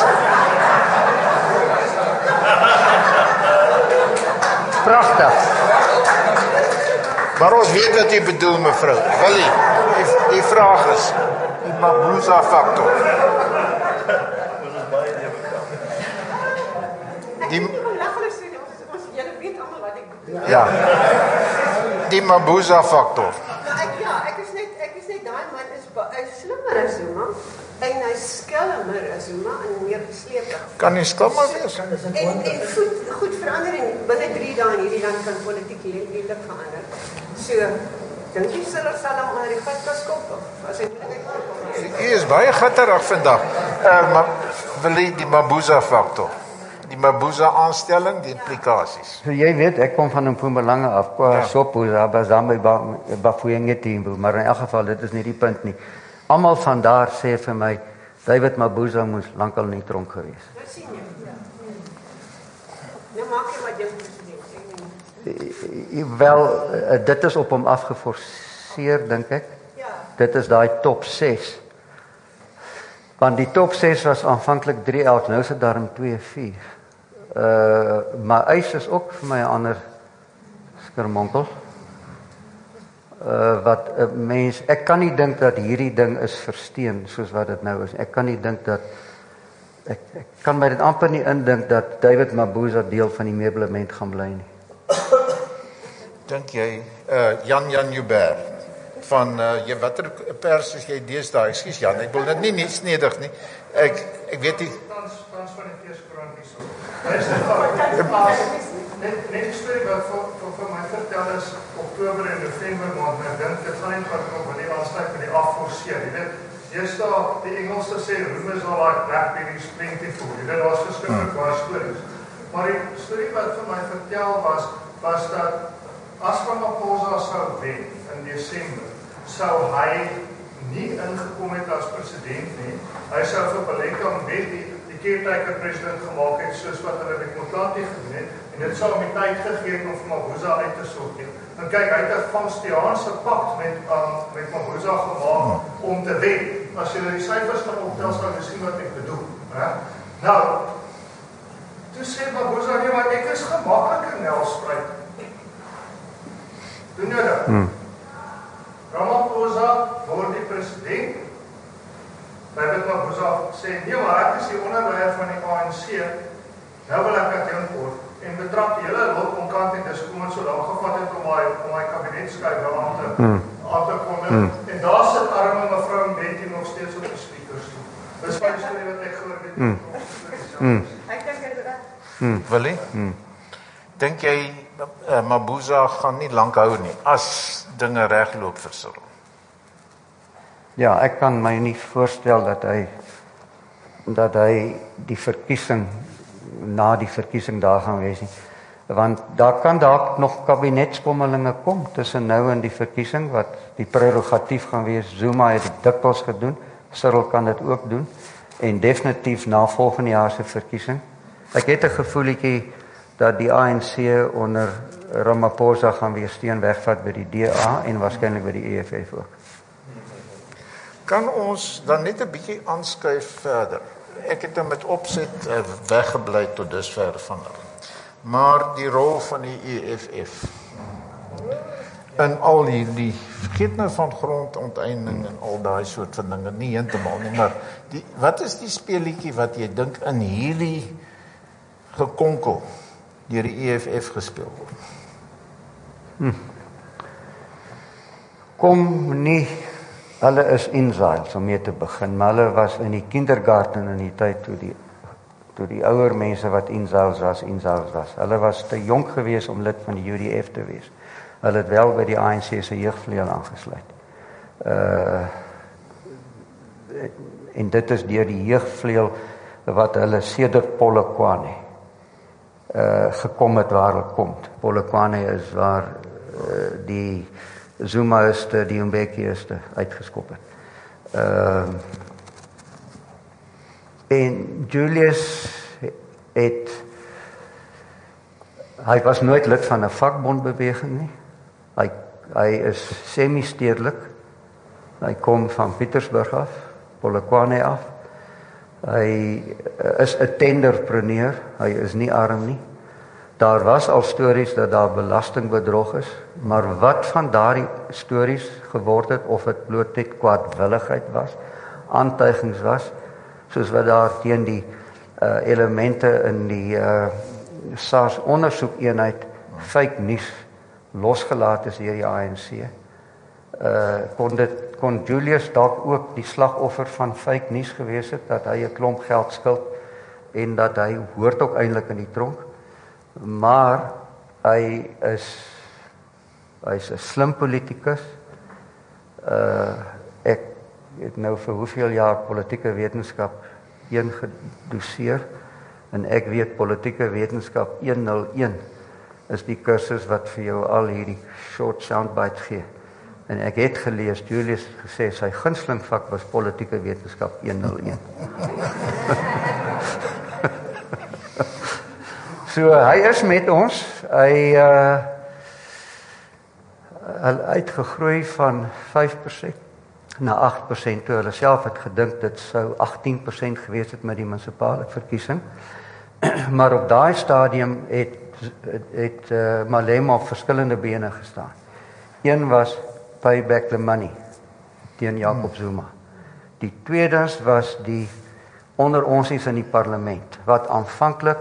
Pragtig. Maar ons weet wat jy bedoel, mevrou. Willie, die, die vraag is, die Mabuza factor. Die, ja, die Mabuza factor. Ja, ek, ja, ek is net, ek is net daai man is, is slimmer as Zuma, en hy skelmer as Zuma, en meer besleepig. Kan nie skelmer wees? En, en goed, goed verander, en binne drie dae in hierdie land kan politiek lelik verander. So, dink jy sal sal hom aan die gat kan skop, of as hy moeilik Hy is baie gatterig vandag. Uh, maar wil jy die Mabuza factor? Die Mabuza aanstelling, die implikasies. So jy weet, ek kom van Mpumalanga af, kwa Ja. Sopuza, Bazambe, Bafuyenge-Timbu, maar in elk geval, dit is nie die punt nie. Almal van daar sê vir my, David Mabuza moes lankal nie tronk gewees. Dat sien jy. Nou maak jy wat jy president. Wel, uh, dit is op hom afgeforceer, dink ek. Ja. Dit is daai top ses. Want die top ses was aanvanklik drie elf, nou is dit daarom twee vier. Uh, maar eis is ook vir my 'n ander skermonkel. Uh, wat 'n uh, mens, ek kan nie dink dat hierdie ding is versteen soos wat dit nou is. Ek kan nie dink dat ek, ek kan my dit amper nie indink dat David Mabuza deel van die meublement gaan bly nie. Dink jy, uh, Jan Jan Joubert, van, uh, jy, watter pers is jy deesdae? Ekskuus Jan, ek wil dit nie nie snedig nie. Ek, ek weet nie. Tans, tans van die Feeskrant hierso. Net, net die storie wat vir, vir, vir my vertel is, Oktober en November maand, maar ek dink dit gaan nie wat kom van die aansluit met die afforceer. Jy weet, jy staan, die Engelse sê, room is al like blackberries plentiful. Jy weet, daar was verskillende baie stories. Maar die storie wat vir my vertel was, was dat as Ramaphosa sou wen in Desember, sou hy nie ingekom het as president nie. Hy sou vir Baleka Mbeki die caretaker president gemaak het, soos wat hulle met Motlanthe gedoen het, en dit sou hom die tyd gegee het om vir Mabuza uit te sorteer. En kyk, hy het 'n Vanstiaanse pakt met, um, met Mabuza gemaak om te wen. As jy die syfers gaan optel, sal jy sien wat ek bedoel. Hè? Nou, toe sê Mabuza, nee, maar ek is gemakkelijk in Nelspruit. Doen jy dat? Hmm. Ramaphosa word die president. David Mabuza sê, nee, maar ek is die onderleier van die A N C, nou wil ek dat jong word, en betrap die hele loop omkant en dis kom het so lang gevat het om my, om my kabinetskuip wel aan te, hmm. aan te kom. Hmm. En daar sit arme mevrou Mbeki nog steeds op die speakers toe. Dis van die storie wat ek gehoor het. Hmm. Hmm. Ek dink dit reg. Hmm. Willie? Hmm. Dink jy uh, Mabuza gaan nie lank hou nie, as dinge regloop vir Cyril? Ja, ek kan my nie voorstel dat hy dat hy die verkiesing na die verkiesing daar gaan wees nie. Want daar kan dalk nog kabinetskommelinge kom tussen nou en die verkiesing wat die prerogatief gaan wees. Zuma het dit dikwels gedoen, Cyril kan dit ook doen en definitief na volgende jaar se verkiesing. Ek het 'n gevoelletjie dat die A N C onder Ramaphosa gaan weer steen wegvat by die D A en waarskynlik by die E F F ook. Kan ons dan net 'n bietjie aanskuif verder? Ek het dan met opset uh, weggebly tot dusver van hulle. Maar die rol van die E F F in al hierdie, vergeet nou van grondonteiening en al daai soort van dinge, nie heeltemal nie, maar die, wat is die speelietjie wat jy dink in hierdie gekonkel deur die E F F gespeel word? Hm. Kom nie, hulle is exiles om mee te begin, maar hulle was in die kindergarten in die tyd toe die toe die ouer mense wat inzels was, inzels was. Hulle was te jonk geweest om lid van die U D F te wees. Hulle het wel by die A N C se jeugvleuel aangesluit. Uh, en dit is deur die jeugvleuel wat hulle sedert Polokwane uh, gekom het waar hulle kom. Polokwane is waar uh, die Zumaiste, die Mbeki-iste uitgeskop het. Uh, en Julius het, hy was nooit lid van 'n vakbondbeweging nie. Hy, hy is semi-stedelik. Hy kom van Pietersburg af, Polokwane af. Hy is 'n tenderpreneur, hy is nie arm nie. Daar was al stories dat daar belastingbedrog is, maar wat van daardie stories geword het, of dit bloot net kwaadwilligheid was, aantuigings was, soos wat daar teen die uh, elemente in die uh, SARS ondersoekeenheid fake nuus losgelaat is deur die A N C. Uh, kon, dit, kon Julius dalk ook die slagoffer van fake nuus gewees het, dat hy 'n klomp geld skuld en dat hy hoort ook eintlik in die tronk. Maar hy is hy's 'n slim politikus. Uh, ek het nou vir hoeveel jaar politieke wetenskap een gedoseer en ek weet politieke wetenskap honderdeen is die kursus wat vir jou al hierdie short soundbites gee. En ek het gelees, Julius het gesê, sy gunsteling vak was politieke wetenskap honderdeen. So, hy is met ons, hy uh, uitgegroei van vyf persent na agt persent, toe hulle self het gedink dit sou agttien persent gewees het met die munisipale verkiesing. Maar op daai stadium het, het, het uh, Malema op verskillende bene gestaan. Een was pay back the money teen Jacob Zuma. Die tweedens was die onder ons is in die parlement, wat aanvanklik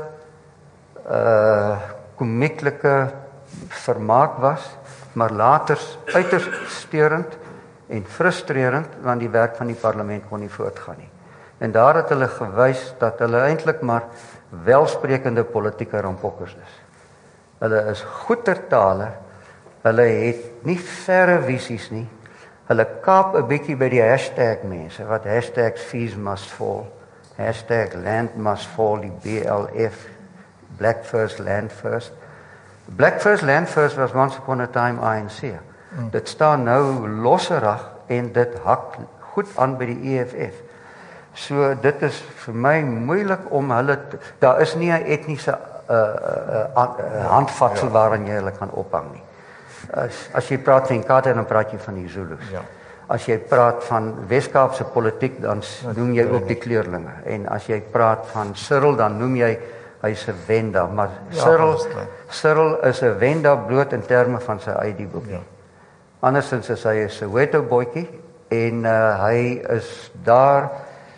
uh, komieklike vermaak was, maar later uiters steurend en frustrerend, want die werk van die parlement kon nie voortgaan nie. En daar het hulle gewys dat hulle eintlik maar welsprekende politieke rampokkers is. Hulle is goetertale, hulle het nie verre visies nie, hulle kaap 'n bietjie by die hashtag mense, wat hashtags fees must fall, hashtag land must fall, die B L F, Black First, Land First. Black First, Land First was once upon a time A N C. Hmm. Dit staan nou losserig en dit hak goed aan by die E F F. So dit is vir my moeilik om hulle, te, daar is nie 'n etniese uh, uh, uh, handvatsel waarin jy hulle kan ophang nie. As, as jy praat van Inkatha, dan praat jy van die Zulus. Ja. As jy praat van Weskaapse politiek, dan noem jy ook die kleurlinge. En as jy praat van Cyril, dan noem jy hy's 'n Wenda, maar Cyril, ja, Cyril is 'n Wenda bloot in terme van sy I D-boekie. Ja. Andersins is hy 'n Soweto boetjie en uh, hy is daar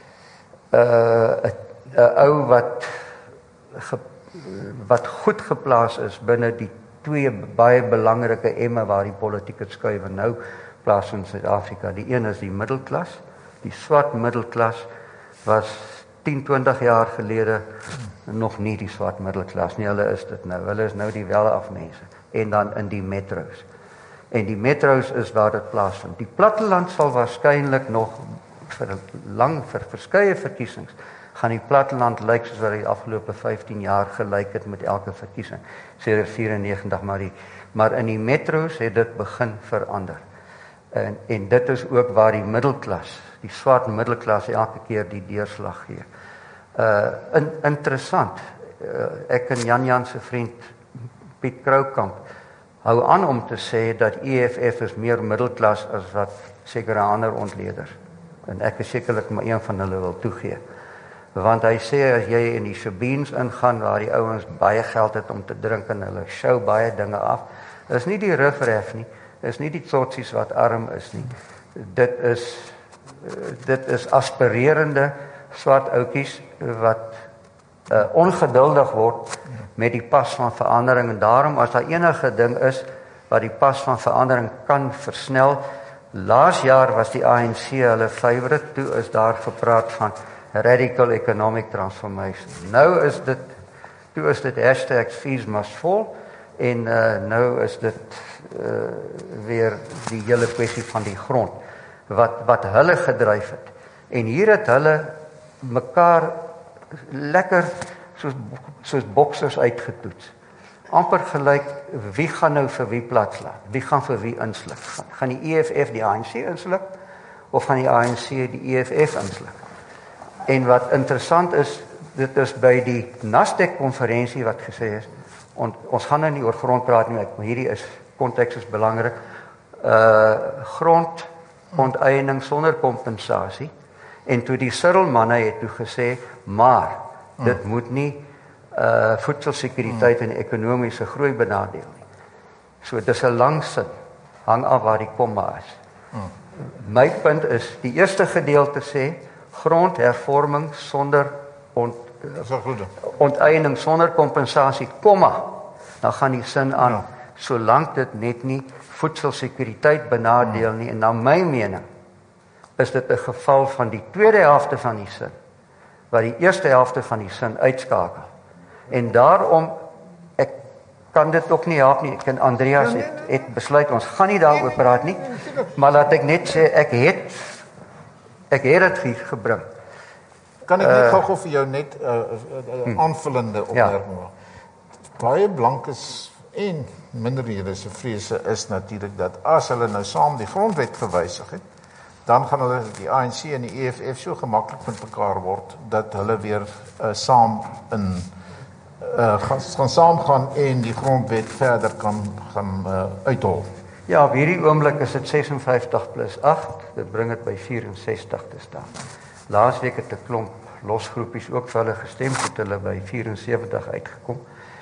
'n uh, ou wat ge, wat goed geplaas is binne die twee baie belangrike emme waar die politieke skuiwe nou plaas in Suid-Afrika. Die een is die middelklas. Die swart middelklas was tien, twintig jaar gelede nog nie die swart middelklas nie. Hulle is dit nou. Hulle is nou die welaf mense. En dan in die metros. En die metros is waar dit plaasvind. Die platteland sal waarskynlik nog vir lang vir verskeie verkiesings gaan die platteland lyk soos wat die afgelope vyftien jaar gelyk het met elke verkiesing. Sedert vyfennegentig, maar die maar in die metros het dit begin verander. En en dit is ook waar die middelklas, die swart middelklas elke keer die deurslag gee. Uh in, interessant. Uh, ek en Jan Jan se vriend Piet Kroukamp hou aan om te sê dat E F F is meer middelklas as wat sekere ander ontleeders. En ek is sekerlik maar een van hulle wil toegee. Want hy sê as jy in die Shabeens ingaan waar die ouens baie geld het om te drink en hulle show baie dinge af, is nie die riffraff nie, is nie die tsotsies wat arm is nie. Dit is dit is aspirerende swart ouetjies wat uh, ongeduldig word met die pas van verandering en daarom as daar enige ding is wat die pas van verandering kan versnel. Laas jaar was die A N C hulle favourite, toe is daar gepraat van radical economic transformation. Nou is dit, toe is dit hashtag fees must fall, en uh, nou is dit uh, weer die hele kwessie van die grond, wat, wat hulle gedryf het. En hier het hulle mekaar lekker soos, soos boksers uitgetoets. Amper gelyk, wie gaan nou vir wie plaas laat? Wie gaan vir wie insluk? Gaan die E F F die A N C insluk? Of gaan die A N C die E F F insluk? En wat interessant is, dit is by die Nasdaq-konferensie wat gesê is, on, ons gaan nou nie oor grond praat nie, maar hierdie is, konteks is belangrik, uh, grondonteening sonder kompensasie, en toe die Cyril-manne het toe gesê, maar, dit mm. moet nie uh, voedselsekuriteit mm. en ekonomiese groei benadeel nie. So, dit is 'n lang sin, hang af waar die komma is. Mm. My punt is, die eerste gedeelte sê, grondhervorming sonder ont, onteiening, sonder kompensasie, komma, dan gaan die sin aan, ja. Solank dit net nie voedselsekuriteit benadeel nie, en na my mening, is dit 'n geval van die tweede helfte van die sin, wat die eerste helfte van die sin uitskakel. En daarom, ek kan dit ook nie help nie, ek en Andreas het, het besluit, ons gaan nie daaroor praat nie, maar laat ek net sê, ek het, ek het het hier gebring. Kan ek net gou uh, vir jou net 'n uh, uh, uh, aanvullende opmerking maak? Ja. Baie blankes en minderhede se vrese is natuurlik dat as hulle nou saam die grondwet gewysig het, dan gaan hulle die A N C en die E F F so gemaklik met mekaar word dat hulle weer uh, saam in uh, gaan, gaan saam gaan en die grondwet verder kan gaan uh, uithol. Ja, op hierdie oomblik is dit ses en vyftig plus agt, dit bring dit by vyf en sestig te staan. Laasweek het 'n klomp losgroepies ook vir hulle gestem, het hulle by vyf en sewentig uitgekom.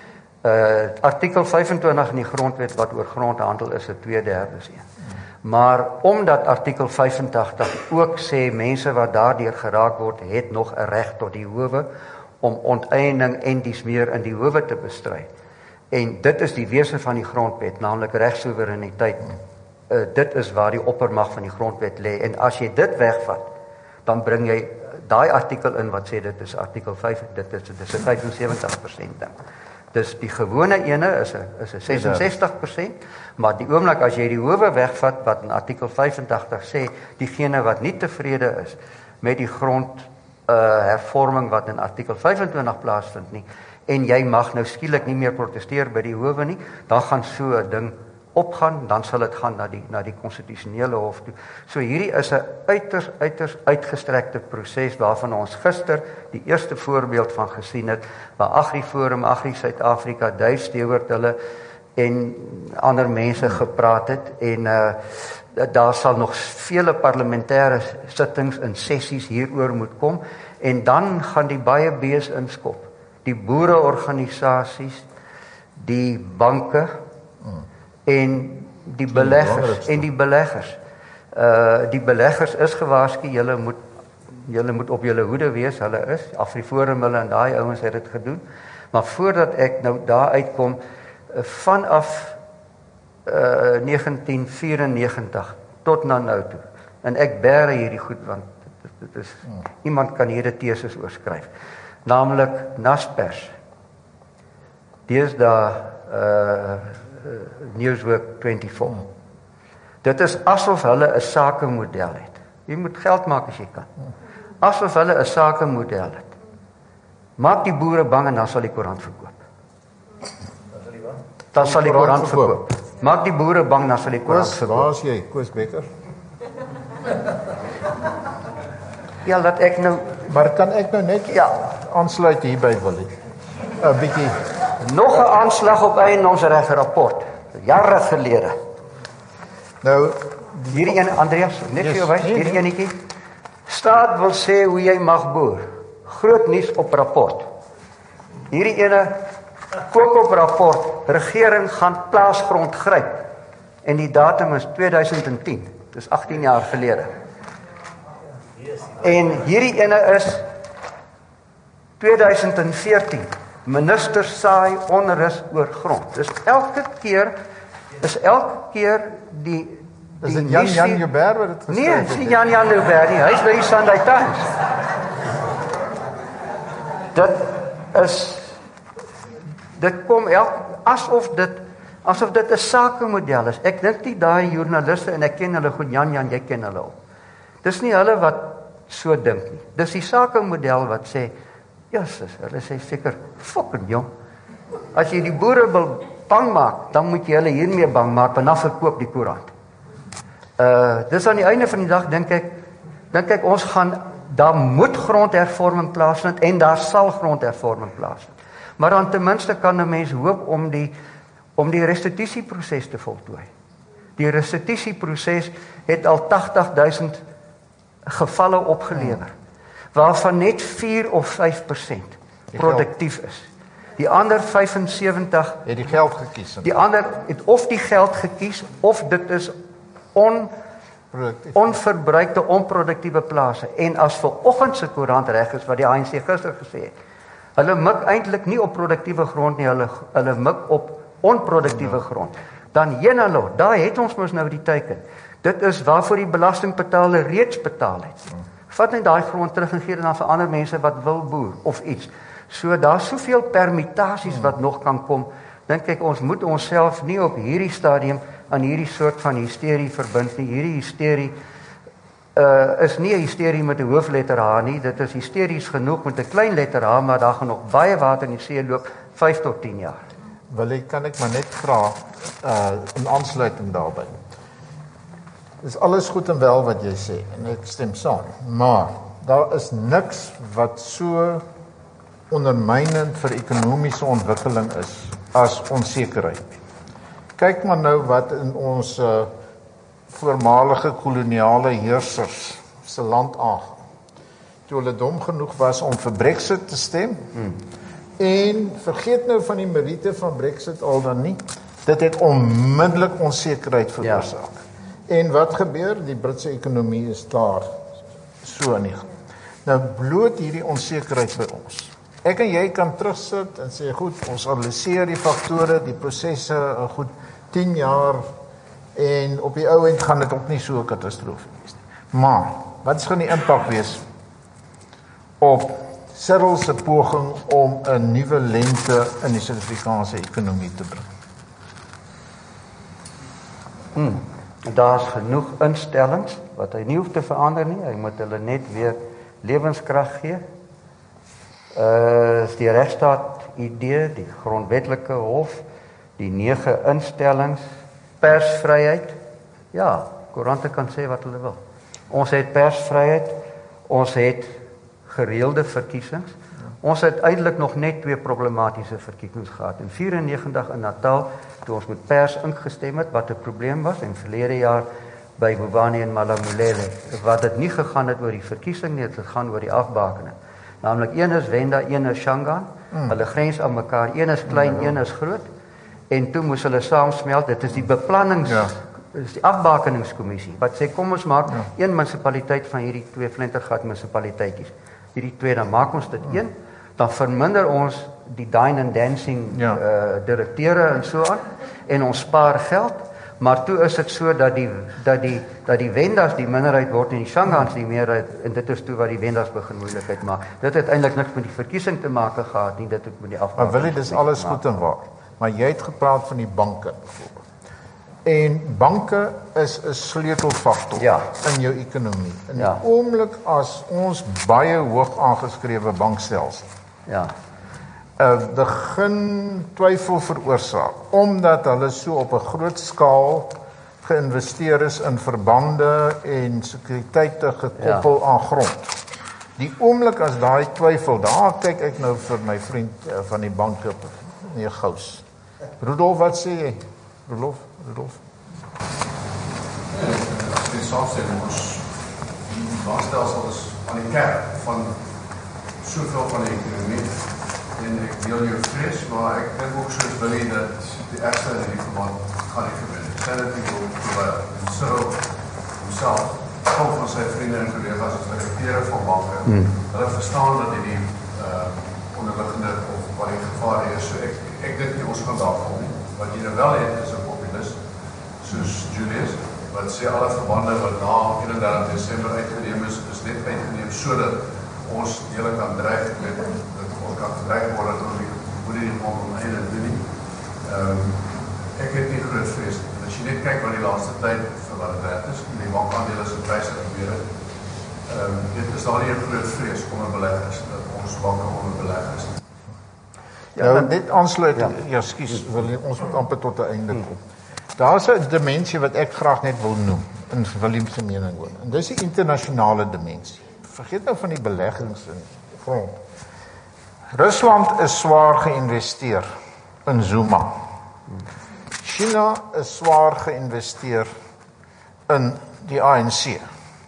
Uh, artikel vyf en twintig in die grondwet wat oor grondhandel is 'n twee derdes een. Maar omdat artikel vyf en tagtig ook sê mense wat daardeur geraak word, het nog 'n reg tot die howe om onteiening en dies meer in die howe te bestry. En dit is die wese van die grondwet, naamlik regssoewereiniteit. Uh, dit is waar die oppermag van die grondwet lê. En as jy dit wegvat, dan bring jy daai artikel in wat sê dit is artikel vyf, dit is dit is 'n vyf en sewentig persent ding. Dus die gewone ene is 'n is 'n ses en sestig persent, maar die oomblik as jy die howe wegvat wat in artikel vyfentagtig sê, diegene wat nie tevrede is met die grond uh, hervorming wat in artikel vyf en twintig plaasvind nie, en jy mag nou skielik nie meer protesteer by die howe nie, dan gaan so 'n ding opgaan, dan sal dit gaan na die na die konstitusionele hof toe. So hierdie is 'n uiters uiters uitgestrekte proses waarvan ons gister die eerste voorbeeld van gesien het, waar AgriForum, Agri Suid-Afrika, Duif Stewart hulle en ander mense gepraat het, en uh, daar sal nog vele parlementêre sittings en sessies hieroor moet kom, en dan gaan die baie bees inskop, die boereorganisasies, die banke, en die beleggers en die beleggers. Uh die beleggers is gewaarsku, julle moet julle moet op julle hoede wees, hulle is AfriForum, hulle en daai ouens het dit gedoen. Maar voordat ek nou daar uitkom, vanaf uh negentien vyfennegentig tot na nou toe. En ek bære hierdie goed want dit, dit is hmm. iemand kan hierdie teses oorskryf. Naamlik Naspers. Deesdae uh Newsweek vyf-vyf. Hmm. Dit is asof hulle 'n sakemodel het. Jy moet geld maak as jy kan. Asof hulle 'n sakemodel het. Maak die boere bang en dan sal die koerant verkoop. Dan sal die koerant verkoop. Maak die boere bang, dan sal die koerant verkoop. Waar is jy, Koos Bekker? Ja, laat ek nou... Maar kan ek nou net ja. aansluit hierby, Willie? 'n bietjie... Nog 'n aanslag op eiendomsreg rapport, jare gelede. Nou, hierdie een, Andreas, net vir jou wys, hierdie enetjie. Staat wil sê hoe jy mag boer. Groot nuus op rapport. Hierdie ene koop op rapport, regering gaan plaasgrond gryp. En die datum is tweeduisend tien. Dis agttien jaar gelede. En hierdie ene is tweeduisend veertien. Minister saai onrus oor grond. Dus elke keer, is elke keer die... Is dit Jan Jan Joubert wat het geskryf Nee, het is nie Jan Jan Joubert nie, hy is by die Sunday Times. dit is dit kom elk asof dit asof dit 'n sakemodel is. Ek dink nie daai joernaliste en ek ken hulle goed, Jan Jan, jy ken hulle ook. Dis nie hulle wat so dink nie. Dis die sakemodel wat sê, Jesus, hulle sê seker, fucking jong. As jy die boere wil bang maak, dan moet jy hulle hiermee bang maak, want dan verkoop die koerant. Uh, dis aan die einde van die dag, dink ek, dink ek, ons gaan, daar moet grondhervorming plaasvind, en daar sal grondhervorming plaasvind. Maar dan ten minste kan 'n mens hoop om die, om die restitusieproses te voltooi. Die restitusieproses het al tagtig duisend gevalle opgelewer, waarvan net vier of vyf persent produktief is. Die ander vyfensewentig het die geld gekies. Die ander het of die geld gekies, of dit is on, onverbruikte, onproduktiewe plase. En as vanoggend se koerant reg is, wat die A N C gister gesê het, hulle mik eintlik nie op produktiewe grond nie, hulle, hulle mik op onproduktiewe grond. Dan jenalo, daar het ons mos nou die teiken. Dit is waarvoor die belastingbetaler reeds betaal het. Vat net daai grond terug en gee dit dan vir ander mense wat wil boer, of iets. So daar soveel permutasies wat nog kan kom, dink ek ons moet onsself nie op hierdie stadium aan hierdie soort van hysterie verbind nie. Hierdie hysterie uh, is nie 'n hysterie met 'n hoofletter H nie, dit is hysteries genoeg met 'n klein letter H, maar daar gaan nog baie water in die see loop, vyf tot tien jaar. Wil ek, kan ek maar net vra, uh, in aansluiting daarby. Dis alles goed en wel wat jy sê, en ek stem saam, maar daar is niks wat so ondermynend vir ekonomiese ontwikkeling is as onsekerheid. Kyk maar nou wat in ons uh, voormalige koloniale heersers se land aangaan. Toe hulle dom genoeg was om vir Brexit te stem, hmm. en vergeet nou van die meriete van Brexit al dan nie, dit het onmiddellik onsekerheid veroorsaak. Ja. En wat gebeur? Die Britse ekonomie is klaar so in die gang. Nou bloot hierdie onsekerheid by ons. Ek en jy kan terugsit en sê, goed, ons analyseer die faktore, die prosesse, goed, tien jaar, en op die ou end gaan dit ook nie so 'n katastrofe wees nie. Maar, wat gaan die impak wees op Cyril se poging om 'n nuwe lente in die Suid-Afrikaanse ekonomie te bring? Hmm. Daar's genoeg instellings wat hy nie hoef te verander nie, hy moet hulle net weer lewenskrag gee. Uh, is die regstaat idee, die grondwetlike hof, die nege instellings, persvryheid. Ja, koerante kan sê wat hulle wil. Ons het persvryheid, ons het gereelde verkiesings. Ons het eintlik nog net twee problematiese verkiesings gehad. In vyfennegentig in Natal, toe ons met pers ingestem het, wat 'n probleem was, en verlede jaar by Bobani en Malamulele, wat dit nie gegaan het oor die verkiesing nie, het gegaan oor die afbakening. Naamlik een is Venda, een is Shangaan. Hmm. Hulle grens aan mekaar, een is klein, ja. een is groot. En toe moes hulle saamsmelt. Dit is die beplannings, ja. is die afbakeningskommissie wat sê kom ons maak ja. een munisipaliteit van hierdie twee flintergat munisipaliteitjies. Hierdie twee, dan maak ons dit ja. een, dan verminder ons die dine and dancing ja. uh, direkteure en so aan en ons spaar geld. Maar toe is dit so dat die dat die dat die Wendas die minderheid word en die Shangaans die meerderheid, en dit is toe wat die Wendas begin moeilikheid maak. Dit het eintlik niks met die verkiesing te maak gehad nie, dit het met die afbakening. Maar wil jy, dis alles goed en waar. Maar jy het gepraat van die banke byvoorbeeld. En banke is 'n sleutelfaktor ja. in jou ekonomie. In ja. die oomblik as ons baie hoog aangeskrewe bankstelsel ja. Uh, begin twyfel veroorsaak, omdat hulle so op 'n groot skaal geïnvesteer is in verbande en sekuriteite gekoppel ja. aan grond. Die oomblik as daai twyfel, daar kyk ek nou vir my vriend uh, van die banke, meneer Gous. Rudolf, wat sê jy? Rudolf, Rudolf. As jy self sê, ons die bankstelsel is aan die kern van soveel van die ekonomie. En ek deel jou vrees, maar ek dink ook soos Willie dat die ergste in die verband gaan nie gebeur. Sanity wil terwyl en Cyril homself, kom van sy vriende en collega's as directeure van banke. Hmm. Hulle verstaan dat die uh, onderliggende of wat die gevaar is. So ek, ek dink nie ons gaan daar kom nie. Wat jy nou wel het is 'n populist, soos Julius, wat sê alle verbande wat na eenendertig Desember uitgeneem is, is net uitgeneem sodat ons dele kan dreig met ons kan gedreig word dat ons moet nie gewoon om einde doen nie. Um, ek het nie groot vrees. As jy net kyk wat die laatste tyd vir wat het werd is, die bankaandele se pryse gebeur het, um, dit is daar nie 'n groot vrees onder beleggers, dat ons banke onder beleggers. Ja, nou, dit aansluit, ja, ja skus, ons moet amper tot 'n einde kom. Daar's 'n dimensie wat ek graag net wil noem, in Willem se mening ook. En dis die internasionale dimensie. Vergeet nou van die beleggings in grond. Rusland is swaar geïnvesteer in Zuma. China is swaar geïnvesteer in die A N C.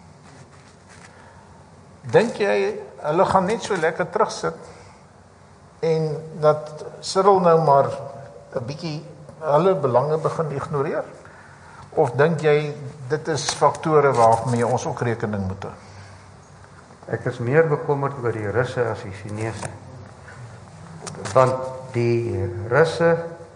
Dink jy, hulle gaan net so lekker terugsit en dat Cyril nou maar 'n bietjie hulle belange begin ignoreer? Of dink jy, dit is faktore waarmee ons ook rekening moet hou? Ek is meer bekommerd oor die Russe as die Chinese. Want die Russe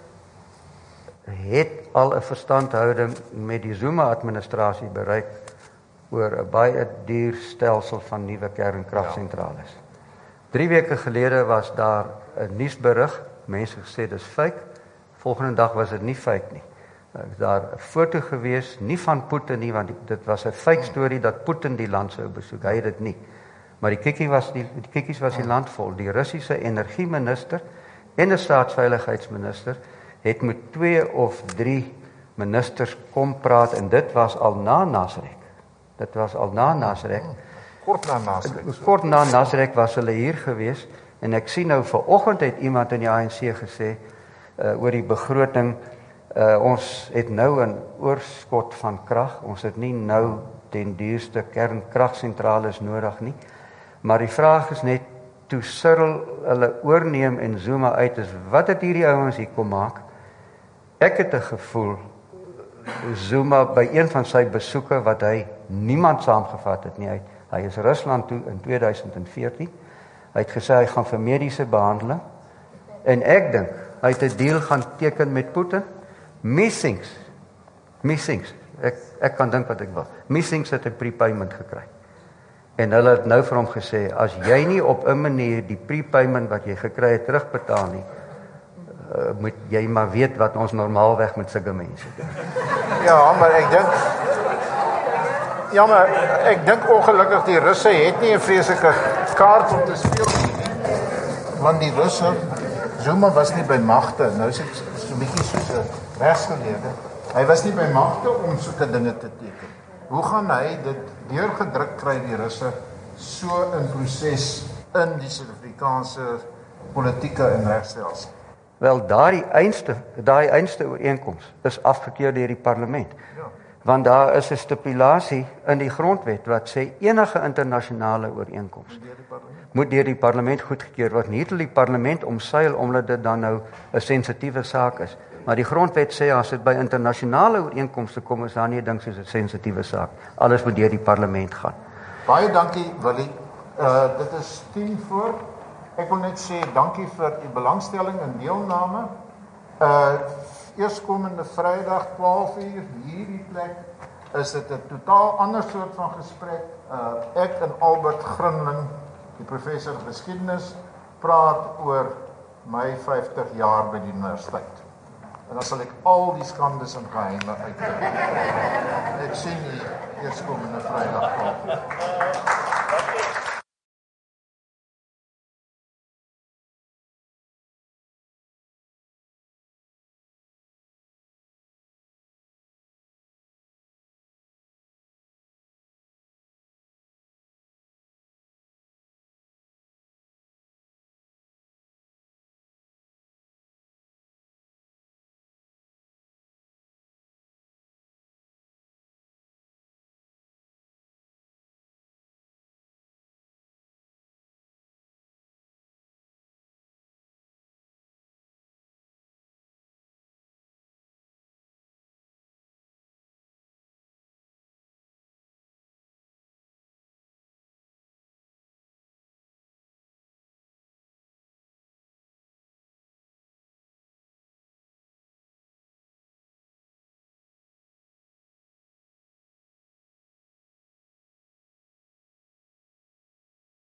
het al 'n verstandhouding met die Zuma-administrasie bereik oor 'n baie duur stelsel van nuwe kernkragsentrales. Ja. Drie weke gelede was daar 'n nuusberig, mense gesê dis fake. Volgende dag was dit nie fake nie. Daar 'n foto gewees, nie van Putin nie, want dit was 'n fake storie dat Putin die land sou besoek. Hy het dit nie. Maar die kikkie was die, die kikkies was die land vol. Die Russiese energieminister en 'n staatsveiligheidsminister het met twee of drie ministers kom praat en dit was al na Nasrek. Dit was al na Nasrek. Kort na Nasrek. Kort na Nasrek was hulle hier gewees en ek sien nou vanoggend het iemand in die A N C gesê uh, oor die begroting, uh, ons het nou 'n oorskot van krag. Ons het nie nou den duurste kernkragsentrales nodig nie. Maar die vraag is net, toe Cyril hulle oorneem en Zuma uit is, wat het hierdie ouens hier kom maak? Ek het 'n gevoel, Zuma by een van sy besoeke, wat hy niemand saamgevat het nie, hy, hy is Rusland toe in tweeduisend veertien, hy het gesê hy gaan vir mediese behandeling, en ek dink, hy het 'n deal gaan teken met Putin, Missings, Missings, ek, ek kan dink wat ek wil, Missings het 'n prepayment gekry. En hulle het nou vir hom gesê, as jy nie op 'n manier die prepayment wat jy gekry het terugbetaal nie, uh, moet jy maar weet wat ons normaalweg met sulke mense doen. Ja, maar ek dink Ja, maar ek dink ongelukkig die Russe het nie 'n vreeslike kaart om te speel nie. Want die Russe, Zuma was nie by magte. Nou is dit so 'n bietjie soos 'n regsgeleerde. Hy was nie by magte om sulke dinge te teken. Hoe gaan hy dit deurgedruk kry, die Russe, so in proses in die Suid-Afrikaanse politieke en regstelsel? Wel, daai einste, daai einste ooreenkoms is afgekeur deur die parlement. Ja. Want daar is 'n stipulasie in die grondwet wat sê enige internasionale ooreenkoms moet deur die parlement goedgekeur word. Nie tot die parlement omseil omdat dit dan nou 'n sensitiewe saak is. Maar die grondwet sê as dit by internasionale ooreenkomste kom, is daar nie 'n ding soos 'n sensitiewe saak. Alles moet deur die parlement gaan. Baie dankie, Willie. Uh, dit is tien voor. Ek wil net sê dankie vir u belangstelling en deelname. Uh, Eerskomende Vrydag twaalf uur, hierdie plek, is dit 'n totaal ander soort van gesprek. Uh, ek en Albert Grinling, die professor geskiedenis, praat oor my vyftig jaar by die universiteit. En dan sal ek al die skandes en geheime uitdruk. Ek sien u eerskomende Vrydag twaalf uur.